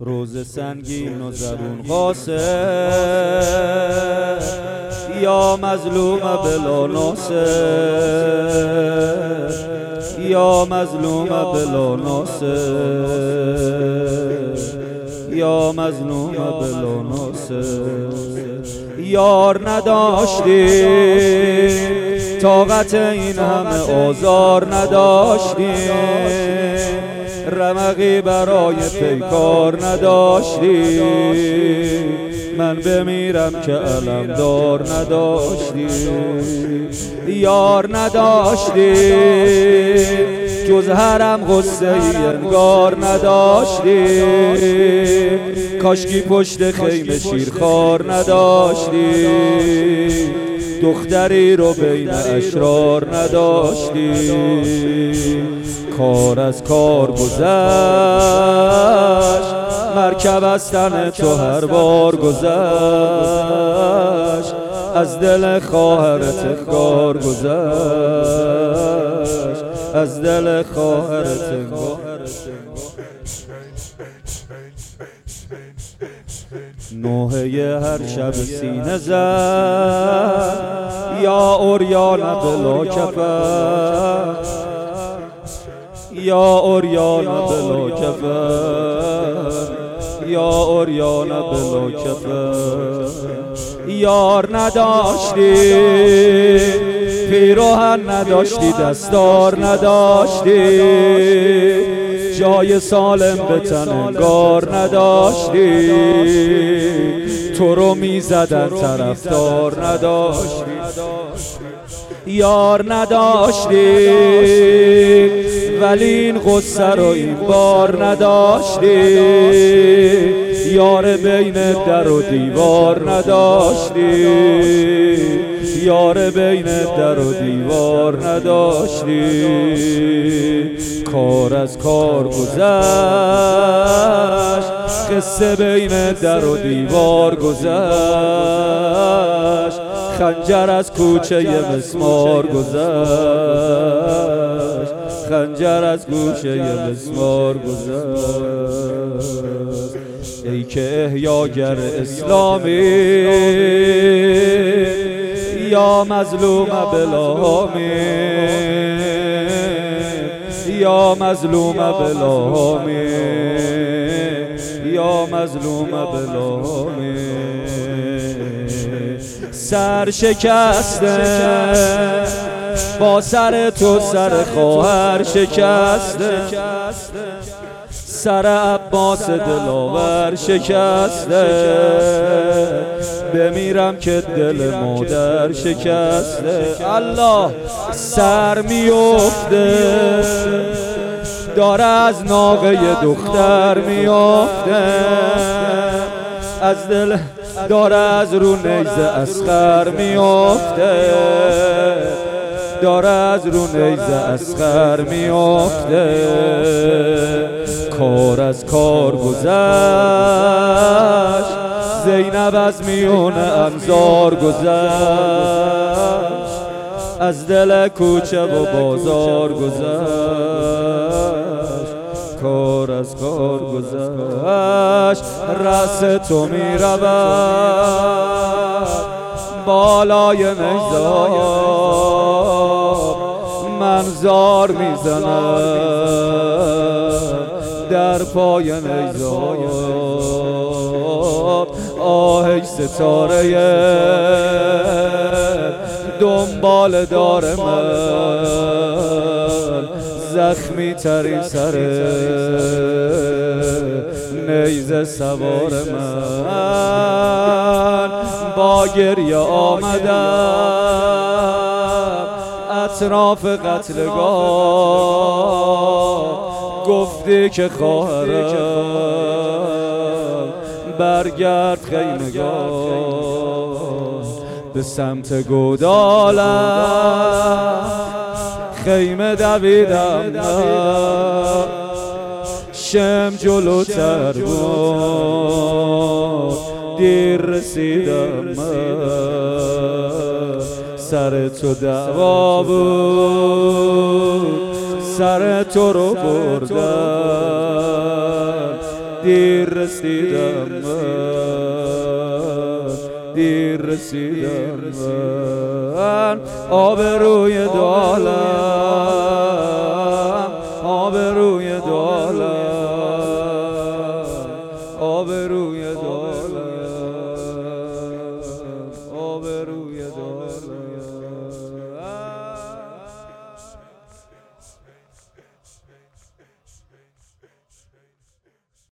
روز سنگین و زبون قاسه یا مظلوم بلا ناصر، یا مظلوم بلا ناصر، یا مظلوم بلا ناصر. یار نداشتی طاقت این همه آزار نداشتی، رمقی برای پیکار نداشتی، من بمیرم که علمدار نداشتی. یار نداشتی جز حرم غصه ای انگار نداشتی، کاشکی پشت خیمه شیرخوار نداشتی، دختری رو بین اشرار نداشتی. کار از کار گذشت، مرکب از تن تو هر بار گذشت، از دل خواهرت انگار گذشت، از دل خواهرت انگار. نوحه هر شب سینه زد یا اوریان بلا کفن، یا اوریان بلا کفن، یا اوریان بلا کفن. یار نداشتی پیراهن نداشتی دستار نداشتی، جای سالم به تن انگار نداشتی، تو رو میزدن طرفدار نداشتی. یار نداشتی ولی این غصه رو این بار نداشتی، یار بین در و دیوار نداشتی، یار بین در و دیوار نداشتی. کار از کار گذشت، قصه بین در و دیوار گذشت، خنجر از کوچه مسمار گذشت، خنجر از گوشه مسمار گذشت. ای که احیاگر اسلامی یا مظلوم بلامی، یا مظلوم بلامی، یا مظلوم بلامی. سر شکسته با سر تو سر خواهر شکسته، سر عباس دلاور شکسته، بمیرم که دل مادر شکسته. الله سر میفته داره از ناقه دختر میفته، از دل داره از رو نیزه اسخر میفته، داره از رو نیزه اسخر میفته. کار از کار گذشت، زینب از میون انظار گذشت، از دل کوچه و بازار گذشت. کار از کار گذشت، رأس تو می رود بالای نیزار، من زار می زنم در پای نیزار. آه ای ستاره دنبال دار من، زخمی ترین سر نیزه سوار من. با گریه آمدم اطراف قتلگاه، گفتی که خواهرم برگرد خیمگاه، به سمت گودالم خیمه دویدم من، شم جلوتر بود دیر رسیدم من، سر تو دعوا بود سر تو رو بردن، دیر رسیدم من، دیر رسیدم من. آبروی دالم، آبروی